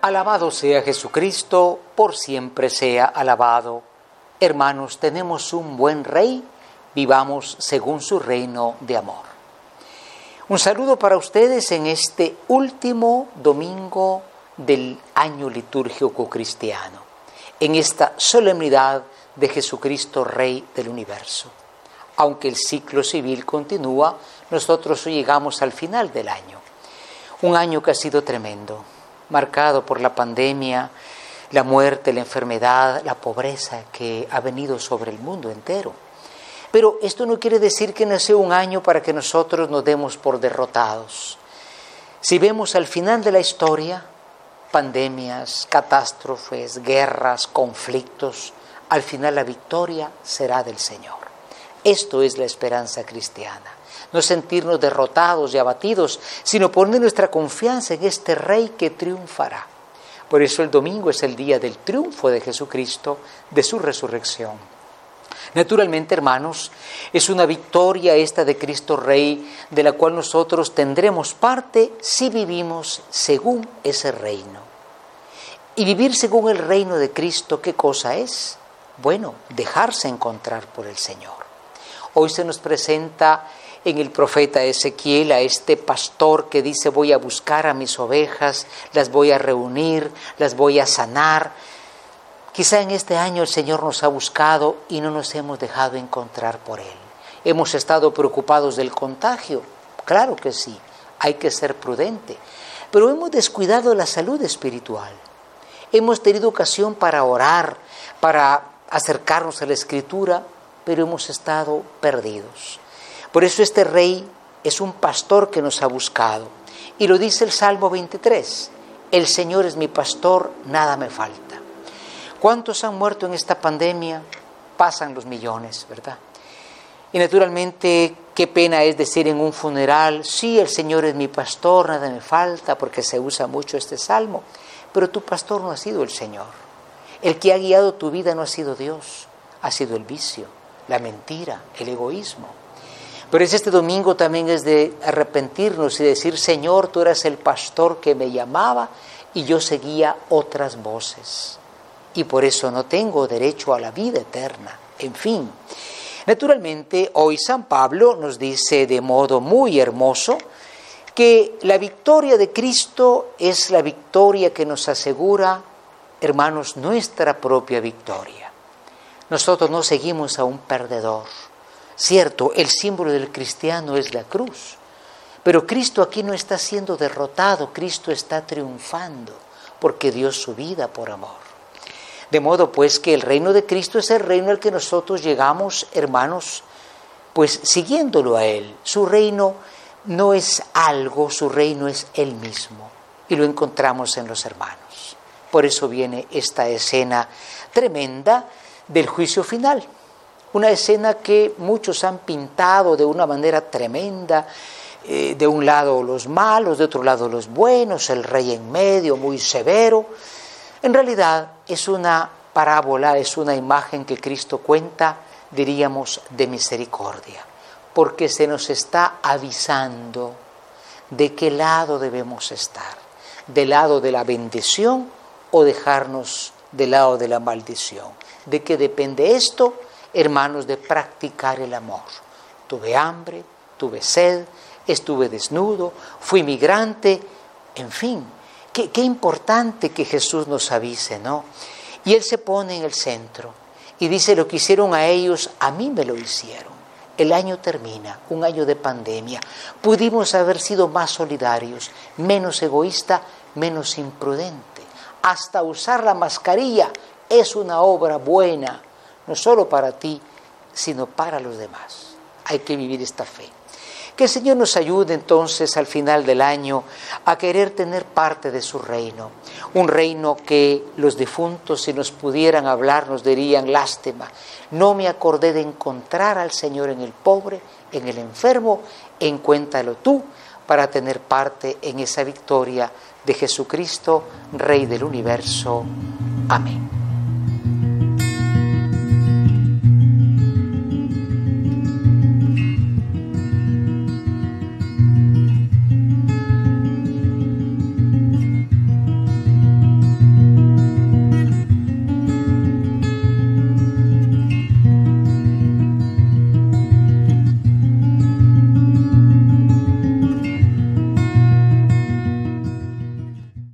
Alabado sea Jesucristo, por siempre sea alabado. Hermanos, tenemos un buen Rey, vivamos según su reino de amor. Un saludo para ustedes en este último domingo del año litúrgico cristiano, en esta solemnidad de Jesucristo, Rey del universo. Aunque el ciclo civil continúa, nosotros llegamos al final del año. Un año que ha sido tremendo, marcado por la pandemia, la muerte, la enfermedad, la pobreza que ha venido sobre el mundo entero. Pero esto no quiere decir que no sea un año para que nosotros nos demos por derrotados. Si vemos al final de la historia, pandemias, catástrofes, guerras, conflictos, al final la victoria será del Señor. Esto es la esperanza cristiana. No sentirnos derrotados y abatidos, sino poner nuestra confianza en este Rey que triunfará. Por eso el domingo es el día del triunfo de Jesucristo, de su resurrección. Naturalmente, hermanos, es una victoria esta de Cristo Rey, de la cual nosotros tendremos parte si vivimos según ese reino. Y vivir según el reino de Cristo, ¿qué cosa es? Bueno, dejarse encontrar por el Señor. Hoy se nos presenta en el profeta Ezequiel a este pastor que dice: voy a buscar a mis ovejas, las voy a reunir, las voy a sanar. Quizá en este año el Señor nos ha buscado y no nos hemos dejado encontrar por Él. ¿Hemos estado preocupados del contagio? Claro que sí, hay que ser prudente. Pero hemos descuidado la salud espiritual. Hemos tenido ocasión para orar, para acercarnos a la Escritura, pero hemos estado perdidos. Por eso este Rey es un pastor que nos ha buscado. Y lo dice el Salmo 23, el Señor es mi pastor, nada me falta. ¿Cuántos han muerto en esta pandemia? Pasan los millones, ¿verdad? Y naturalmente, qué pena es decir en un funeral: sí, el Señor es mi pastor, nada me falta, porque se usa mucho este salmo. Pero tu pastor no ha sido el Señor. El que ha guiado tu vida no ha sido Dios, ha sido el vicio, la mentira, el egoísmo. Pero este domingo también es de arrepentirnos y decir: Señor, tú eras el pastor que me llamaba y yo seguía otras voces. Y por eso no tengo derecho a la vida eterna. En fin, naturalmente hoy San Pablo nos dice de modo muy hermoso que la victoria de Cristo es la victoria que nos asegura, hermanos, nuestra propia victoria. Nosotros no seguimos a un perdedor. Cierto, el símbolo del cristiano es la cruz, pero Cristo aquí no está siendo derrotado, Cristo está triunfando, porque dio su vida por amor. De modo pues que el reino de Cristo es el reino al que nosotros llegamos, hermanos, pues siguiéndolo a Él. Su reino no es algo, su reino es Él mismo, y lo encontramos en los hermanos. Por eso viene esta escena tremenda del juicio final. Una escena que muchos han pintado de una manera tremenda, de un lado los malos, de otro lado los buenos, el rey en medio, muy severo. En realidad es una parábola, es una imagen que Cristo cuenta, diríamos, de misericordia, porque se nos está avisando de qué lado debemos estar, del lado de la bendición o dejarnos del lado de la maldición. ¿De qué depende esto? Hermanos, de practicar el amor. Tuve hambre, tuve sed, estuve desnudo, fui migrante, en fin, qué importante que Jesús nos avise, ¿no? Y Él se pone en el centro y dice: lo que hicieron a ellos, a mí me lo hicieron. El año termina, un año de pandemia. Pudimos haber sido más solidarios, menos egoísta, menos imprudente. Hasta usar la mascarilla es una obra buena, no solo para ti, sino para los demás. Hay que vivir esta fe. Que el Señor nos ayude entonces al final del año a querer tener parte de su reino. Un reino que los difuntos, si nos pudieran hablar, nos dirían: lástima, no me acordé de encontrar al Señor en el pobre, en el enfermo, encuéntralo tú para tener parte en esa victoria de Jesucristo, Rey del universo. Amén.